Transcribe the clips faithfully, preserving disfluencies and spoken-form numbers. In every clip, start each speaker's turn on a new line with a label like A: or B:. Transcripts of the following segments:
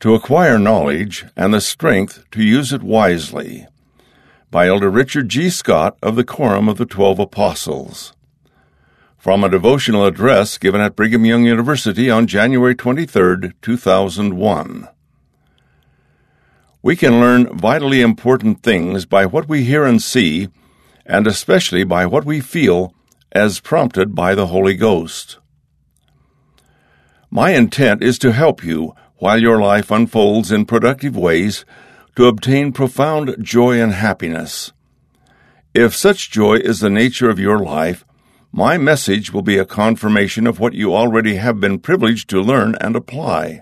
A: To Acquire Knowledge and the Strength to Use It Wisely, by Elder Richard G. Scott of the Quorum of the Twelve Apostles. From a devotional address given at Brigham Young University on January twenty-third, two thousand one. We can learn vitally important things by what we hear and see, and especially by what we feel as prompted by the Holy Ghost. My intent is to help you, while your life unfolds in productive ways, to obtain profound joy and happiness. If such joy is the nature of your life, my message will be a confirmation of what you already have been privileged to learn and apply.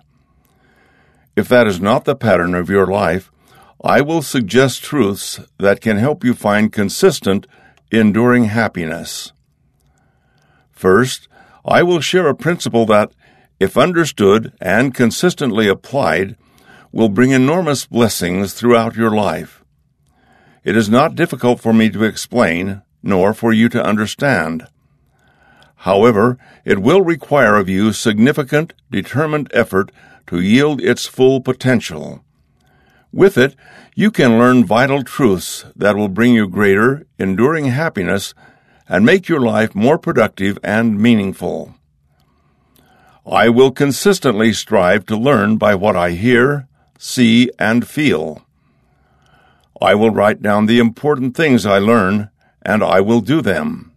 A: If that is not the pattern of your life, I will suggest truths that can help you find consistent, enduring happiness. First, I will share a principle that, if understood and consistently applied, will bring enormous blessings throughout your life. It is not difficult for me to explain, nor for you to understand. However, it will require of you significant, determined effort to yield its full potential. With it, you can learn vital truths that will bring you greater, enduring happiness and make your life more productive and meaningful. I will consistently strive to learn by what I hear, see, and feel. I will write down the important things I learn, and I will do them.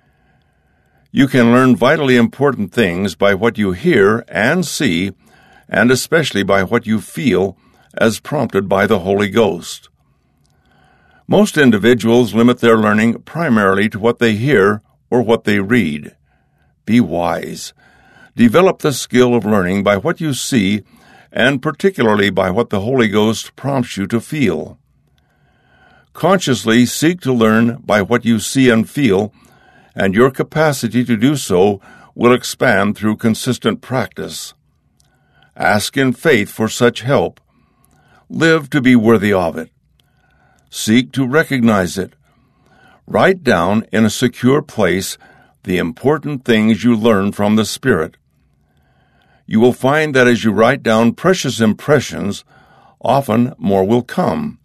A: You can learn vitally important things by what you hear and see, and especially by what you feel, as prompted by the Holy Ghost. Most individuals limit their learning primarily to what they hear or what they read. Be wise. Develop the skill of learning by what you see, and particularly by what the Holy Ghost prompts you to feel. Consciously seek to learn by what you see and feel, and your capacity to do so will expand through consistent practice. Ask in faith for such help. Live to be worthy of it. Seek to recognize it. Write down in a secure place the important things you learn from the Spirit. You will find that as you write down precious impressions, often more will come.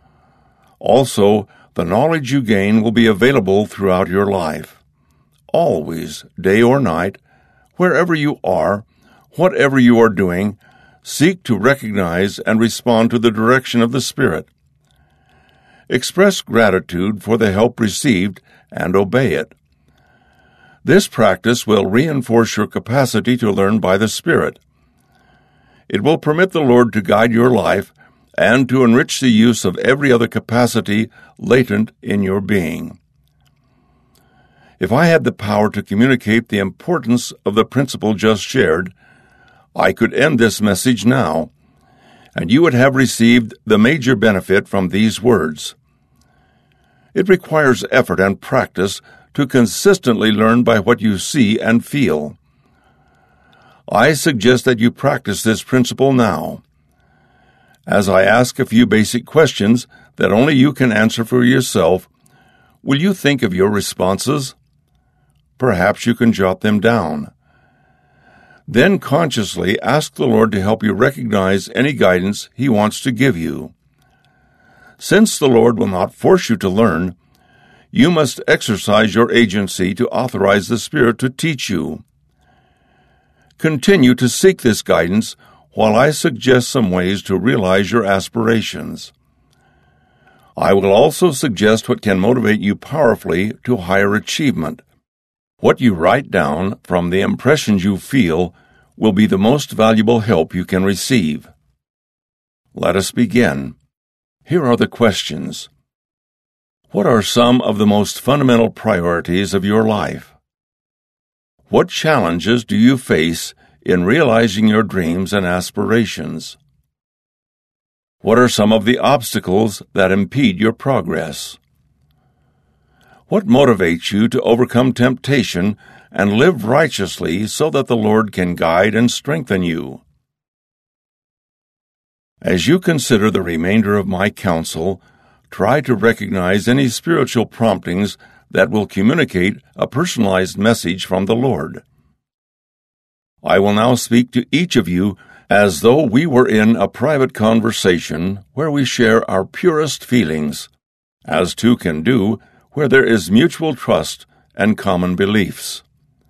A: Also, the knowledge you gain will be available throughout your life. Always, day or night, wherever you are, whatever you are doing, seek to recognize and respond to the direction of the Spirit. Express gratitude for the help received and obey it. This practice will reinforce your capacity to learn by the Spirit. It will permit the Lord to guide your life and to enrich the use of every other capacity latent in your being. If I had the power to communicate the importance of the principle just shared, I could end this message now, and you would have received the major benefit from these words. It requires effort and practice to consistently learn by what you see and feel. I suggest that you practice this principle now. As I ask a few basic questions that only you can answer for yourself, will you think of your responses? Perhaps you can jot them down. Then consciously ask the Lord to help you recognize any guidance He wants to give you. Since the Lord will not force you to learn, you must exercise your agency to authorize the Spirit to teach you. Continue to seek this guidance while I suggest some ways to realize your aspirations. I will also suggest what can motivate you powerfully to higher achievement. What you write down from the impressions you feel will be the most valuable help you can receive. Let us begin. Here are the questions. What are some of the most fundamental priorities of your life? What challenges do you face in realizing your dreams and aspirations? What are some of the obstacles that impede your progress? What motivates you to overcome temptation and live righteously so that the Lord can guide and strengthen you? As you consider the remainder of my counsel, try to recognize any spiritual promptings that will communicate a personalized message from the Lord. I will now speak to each of you as though we were in a private conversation where we share our purest feelings, as two can do where there is mutual trust and common beliefs.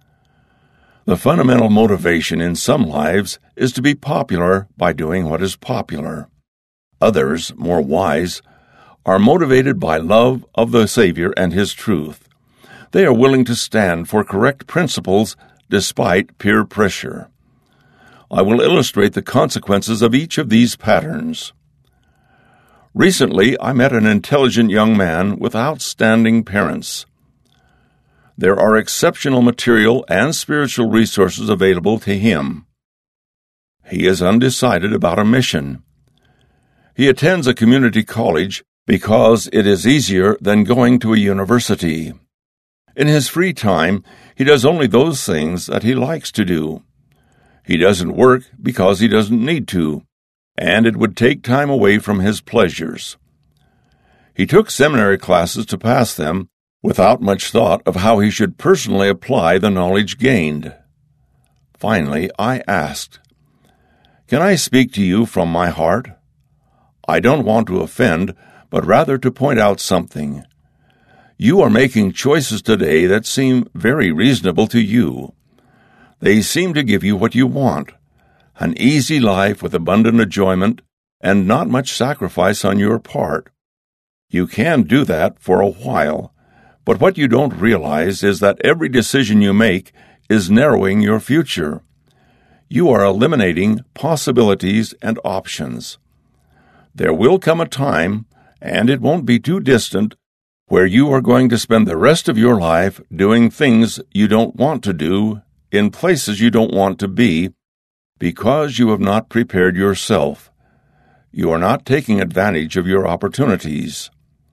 A: The fundamental motivation in some lives is to be popular by doing what is popular. Others, more wise, are motivated by love of the Savior and His truth. They are willing to stand for correct principles despite peer pressure. I will illustrate the consequences of each of these patterns. Recently, I met an intelligent young man with outstanding parents. There are exceptional material and spiritual resources available to him. He is undecided about a mission. He attends a community college because it is easier than going to a university. In his free time, he does only those things that he likes to do. He doesn't work because he doesn't need to, and it would take time away from his pleasures. He took seminary classes to pass them without much thought of how he should personally apply the knowledge gained. Finally, I asked, "Can I speak to you from my heart? I don't want to offend, but rather to point out something. You are making choices today that seem very reasonable to you. They seem to give you what you want, an easy life with abundant enjoyment and not much sacrifice on your part. You can do that for a while, but what you don't realize is that every decision you make is narrowing your future. You are eliminating possibilities and options. There will come a time, and it won't be too distant, where you are going to spend the rest of your life doing things you don't want to do in places you don't want to be because you have not prepared yourself. You are not taking advantage of your opportunities."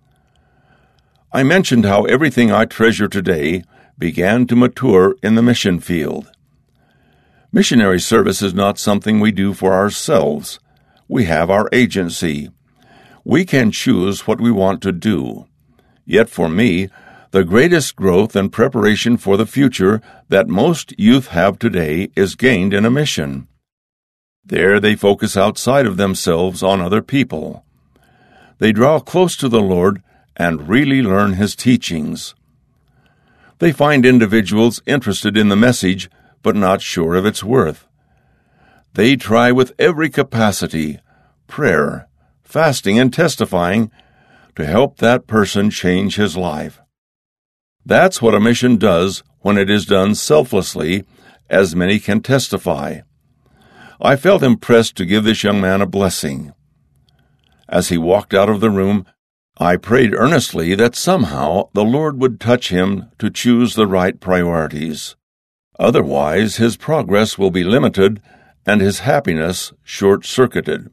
A: I mentioned how everything I treasure today began to mature in the mission field. Missionary service is not something we do for ourselves. We have our agency. We can choose what we want to do. Yet for me, the greatest growth and preparation for the future that most youth have today is gained in a mission. There they focus outside of themselves on other people. They draw close to the Lord and really learn His teachings. They find individuals interested in the message but not sure of its worth. They try with every capacity, prayer, fasting, and testifying to help that person change his life. That's what a mission does when it is done selflessly, as many can testify. I felt impressed to give this young man a blessing. As he walked out of the room, I prayed earnestly that somehow the Lord would touch him to choose the right priorities. Otherwise, his progress will be limited and his happiness short-circuited.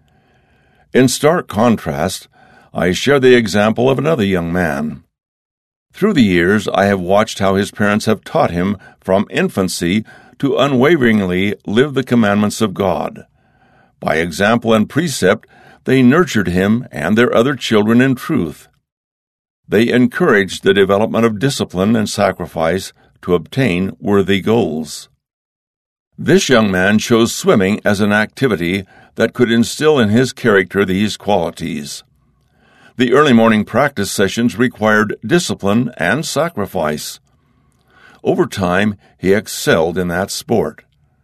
A: In stark contrast, I share the example of another young man. Through the years, I have watched how his parents have taught him from infancy to unwaveringly live the commandments of God. By example and precept, they nurtured him and their other children in truth. They encouraged the development of discipline and sacrifice to obtain worthy goals. This young man chose swimming as an activity that could instill in his character these qualities. The early morning practice sessions required discipline and sacrifice. Over time, he excelled in that sport.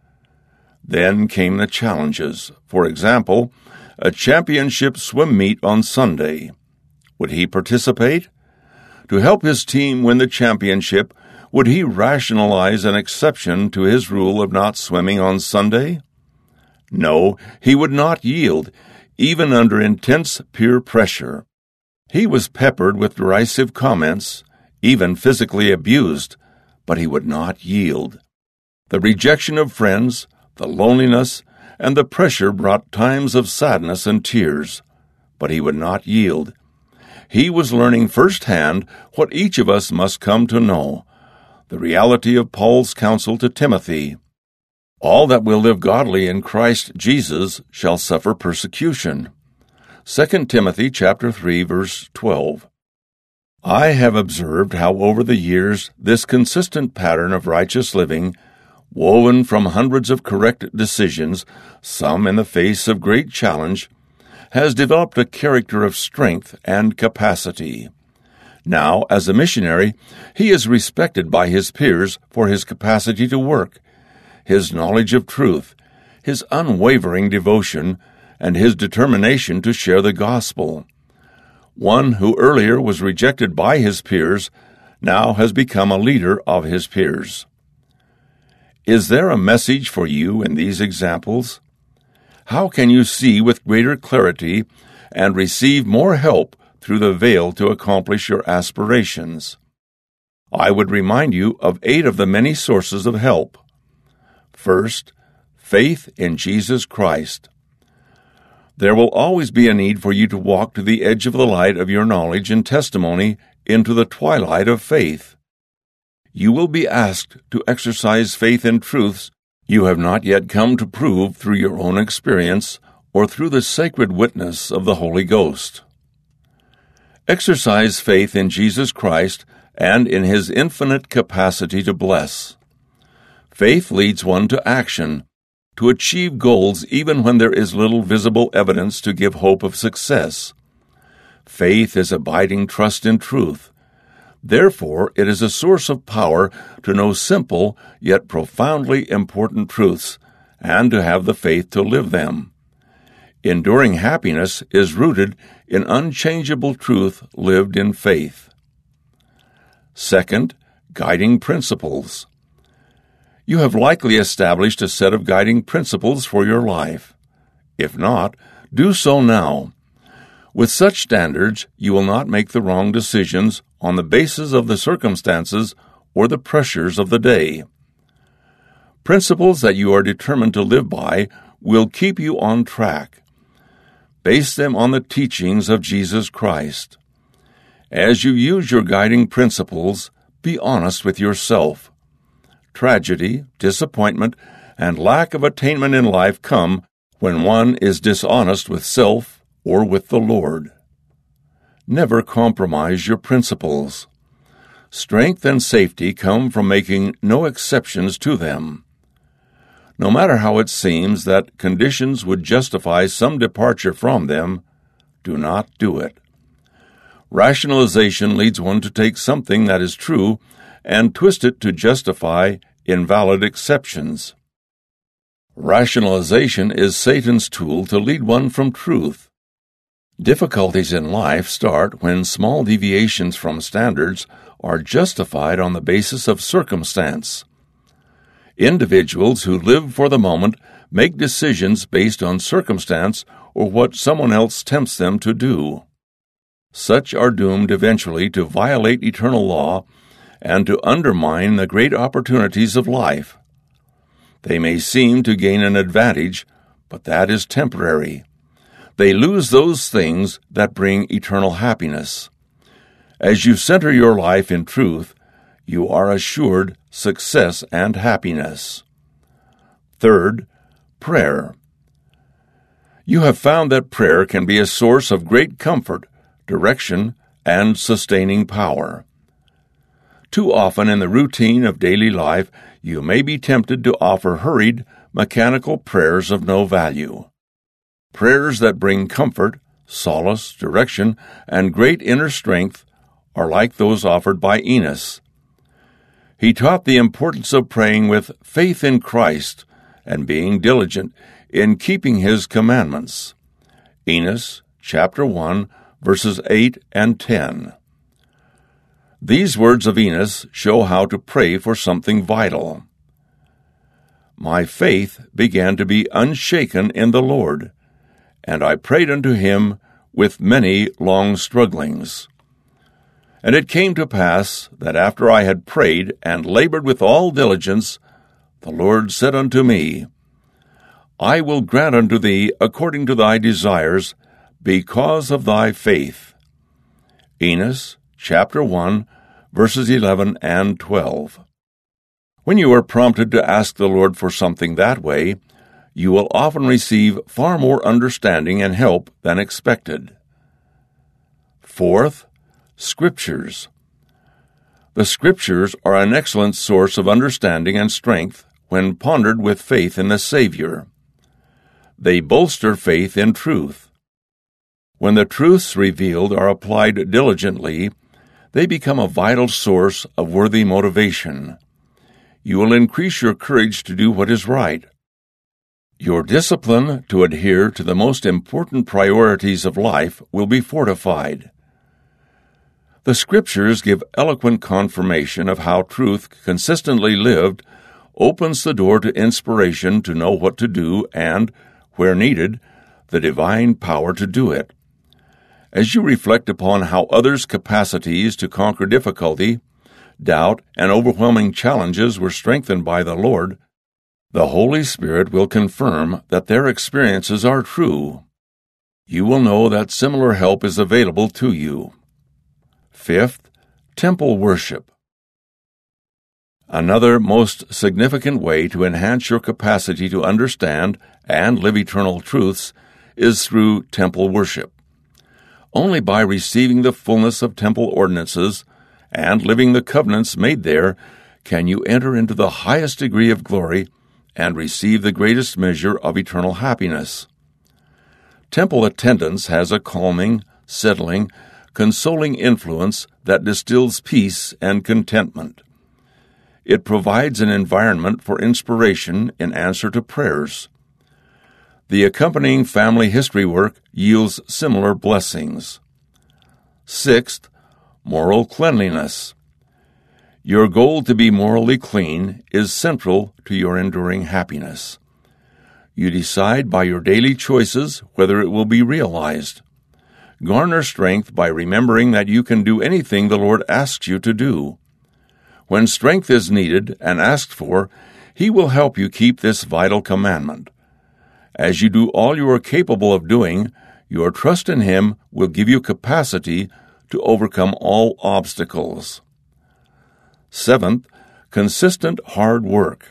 A: Then came the challenges. For example, a championship swim meet on Sunday. Would he participate? To help his team win the championship, would he rationalize an exception to his rule of not swimming on Sunday? No, he would not yield, even under intense peer pressure. He was peppered with derisive comments, even physically abused, but he would not yield. The rejection of friends, the loneliness, and the pressure brought times of sadness and tears, but he would not yield. He was learning firsthand what each of us must come to know, the reality of Paul's counsel to Timothy. All that will live godly in Christ Jesus shall suffer persecution. Second Timothy chapter three, verse twelve. I have observed how over the years this consistent pattern of righteous living, woven from hundreds of correct decisions, some in the face of great challenge, has developed a character of strength and capacity. Now, as a missionary, he is respected by his peers for his capacity to work, his knowledge of truth, his unwavering devotion, and his determination to share the gospel. One who earlier was rejected by his peers now has become a leader of his peers. Is there a message for you in these examples? How can you see with greater clarity and receive more help through the veil to accomplish your aspirations? I would remind you of eight of the many sources of help. First, faith in Jesus Christ. There will always be a need for you to walk to the edge of the light of your knowledge and testimony into the twilight of faith. You will be asked to exercise faith in truths you have not yet come to prove through your own experience or through the sacred witness of the Holy Ghost. Exercise faith in Jesus Christ and in His infinite capacity to bless. Faith leads one to action, to achieve goals even when there is little visible evidence to give hope of success. Faith is abiding trust in truth. Therefore, it is a source of power to know simple yet profoundly important truths and to have the faith to live them. Enduring happiness is rooted in unchangeable truth lived in faith. Second, guiding principles. You have likely established a set of guiding principles for your life. If not, do so now. With such standards, you will not make the wrong decisions on the basis of the circumstances or the pressures of the day. Principles that you are determined to live by will keep you on track. Base them on the teachings of Jesus Christ. As you use your guiding principles, be honest with yourself. Tragedy, disappointment, and lack of attainment in life come when one is dishonest with self or with the Lord. Never compromise your principles. Strength and safety come from making no exceptions to them. No matter how it seems that conditions would justify some departure from them, do not do it. Rationalization leads one to take something that is true and twist it to justify invalid exceptions. Rationalization is Satan's tool to lead one from truth. Difficulties in life start when small deviations from standards are justified on the basis of circumstance. Individuals who live for the moment make decisions based on circumstance or what someone else tempts them to do. Such are doomed eventually to violate eternal law and to undermine the great opportunities of life. They may seem to gain an advantage, but that is temporary. They lose those things that bring eternal happiness. As you center your life in truth, you are assured success and happiness. Third, prayer. You have found that prayer can be a source of great comfort, direction, and sustaining power. Too often in the routine of daily life, you may be tempted to offer hurried, mechanical prayers of no value. Prayers that bring comfort, solace, direction, and great inner strength are like those offered by Enos. He taught the importance of praying with faith in Christ and being diligent in keeping His commandments. Enos, chapter one, verses eight and ten. These words of Enos show how to pray for something vital. My faith began to be unshaken in the Lord, and I prayed unto Him with many long strugglings. And it came to pass that after I had prayed and labored with all diligence, the Lord said unto me, I will grant unto thee according to thy desires, because of thy faith. Enos, chapter one, verses eleven and twelve. When you are prompted to ask the Lord for something that way, you will often receive far more understanding and help than expected. Fourth, Scriptures. The Scriptures are an excellent source of understanding and strength when pondered with faith in the Savior. They bolster faith in truth. When the truths revealed are applied diligently, they become a vital source of worthy motivation. You will increase your courage to do what is right. Your discipline to adhere to the most important priorities of life will be fortified. The Scriptures give eloquent confirmation of how truth consistently lived opens the door to inspiration to know what to do and, where needed, the divine power to do it. As you reflect upon how others' capacities to conquer difficulty, doubt, and overwhelming challenges were strengthened by the Lord, the Holy Spirit will confirm that their experiences are true. You will know that similar help is available to you. Fifth, temple worship. Another most significant way to enhance your capacity to understand and live eternal truths is through temple worship. Only by receiving the fullness of temple ordinances and living the covenants made there can you enter into the highest degree of glory and receive the greatest measure of eternal happiness. Temple attendance has a calming, settling, consoling influence that distills peace and contentment. It provides an environment for inspiration in answer to prayers. The accompanying family history work yields similar blessings. Sixth, moral cleanliness. Your goal to be morally clean is central to your enduring happiness. You decide by your daily choices whether it will be realized. Garner strength by remembering that you can do anything the Lord asks you to do. When strength is needed and asked for, He will help you keep this vital commandment. As you do all you are capable of doing, your trust in Him will give you capacity to overcome all obstacles. Seventh, consistent hard work.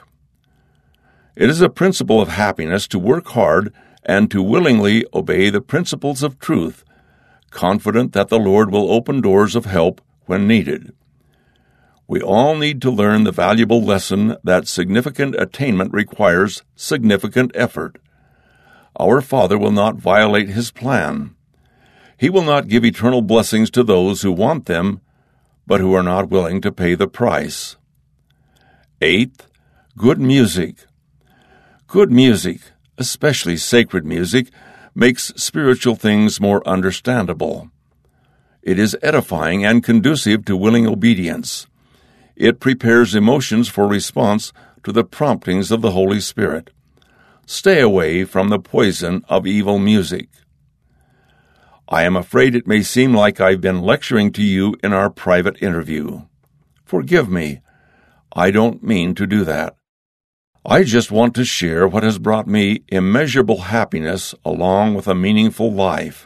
A: It is a principle of happiness to work hard and to willingly obey the principles of truth, confident that the Lord will open doors of help when needed. We all need to learn the valuable lesson that significant attainment requires significant effort. Our Father will not violate His plan. He will not give eternal blessings to those who want them, but who are not willing to pay the price. Eighth, good music. Good music, especially sacred music, makes spiritual things more understandable. It is edifying and conducive to willing obedience. It prepares emotions for response to the promptings of the Holy Spirit. Stay away from the poison of evil music. I am afraid it may seem like I've been lecturing to you in our private interview. Forgive me. I don't mean to do that. I just want to share what has brought me immeasurable happiness along with a meaningful life.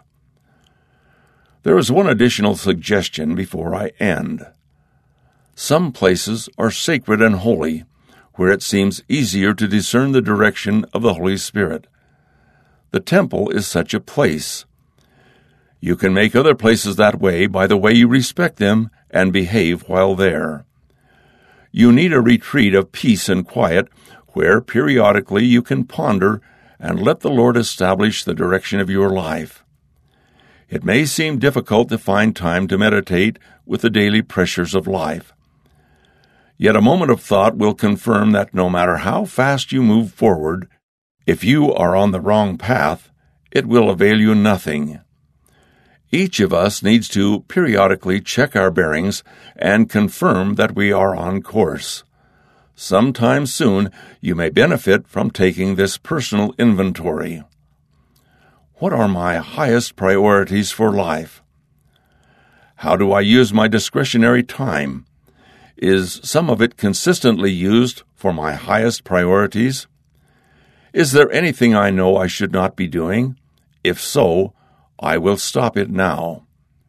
A: There is one additional suggestion before I end. Some places are sacred and holy, where it seems easier to discern the direction of the Holy Spirit. The temple is such a place. You can make other places that way by the way you respect them and behave while there. You need a retreat of peace and quiet where periodically you can ponder and let the Lord establish the direction of your life. It may seem difficult to find time to meditate with the daily pressures of life. Yet a moment of thought will confirm that no matter how fast you move forward, if you are on the wrong path, it will avail you nothing. Each of us needs to periodically check our bearings and confirm that we are on course. Sometime soon you may benefit from taking this personal inventory. What are my highest priorities for life? How do I use my discretionary time? Is some of it consistently used for my highest priorities? Is there anything I know I should not be doing? If so, I will stop it now.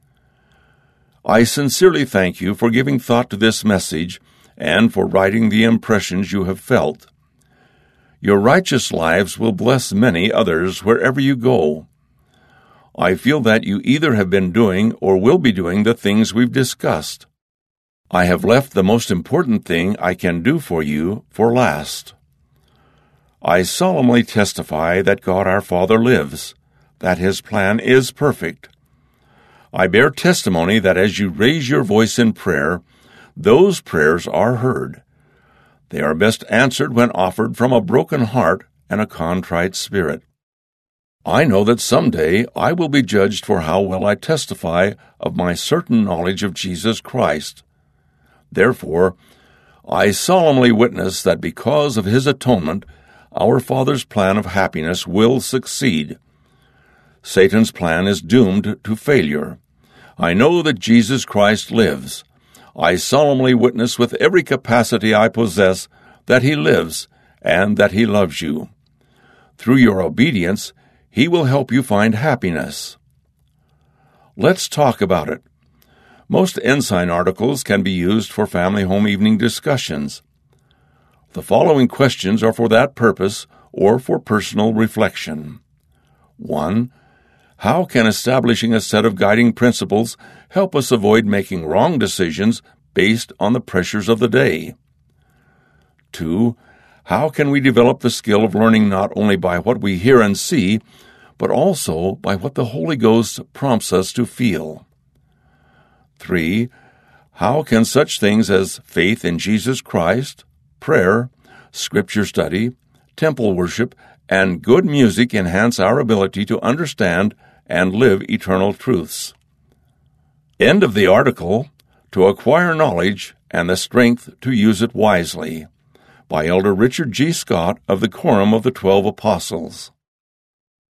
A: I sincerely thank you for giving thought to this message and for writing the impressions you have felt. Your righteous lives will bless many others wherever you go. I feel that you either have been doing or will be doing the things we've discussed. I have left the most important thing I can do for you for last. I solemnly testify that God our Father lives, that His plan is perfect. I bear testimony that as you raise your voice in prayer, those prayers are heard. They are best answered when offered from a broken heart and a contrite spirit. I know that someday I will be judged for how well I testify of my certain knowledge of Jesus Christ. Therefore, I solemnly witness that because of His atonement, our Father's plan of happiness will succeed. Satan's plan is doomed to failure. I know that Jesus Christ lives. I solemnly witness with every capacity I possess that He lives and that He loves you. Through your obedience, He will help you find happiness. Let's talk about it. Most Ensign articles can be used for family home evening discussions. The following questions are for that purpose or for personal reflection. one. How can establishing a set of guiding principles help us avoid making wrong decisions based on the pressures of the day? two. How can we develop the skill of learning not only by what we hear and see, but also by what the Holy Ghost prompts us to feel? three. How can such things as faith in Jesus Christ, prayer, scripture study, temple worship, and good music enhance our ability to understand and live eternal truths? End of the article, To Acquire Knowledge and the Strength to Use It Wisely, by Elder Richard G. Scott of the Quorum of the Twelve Apostles.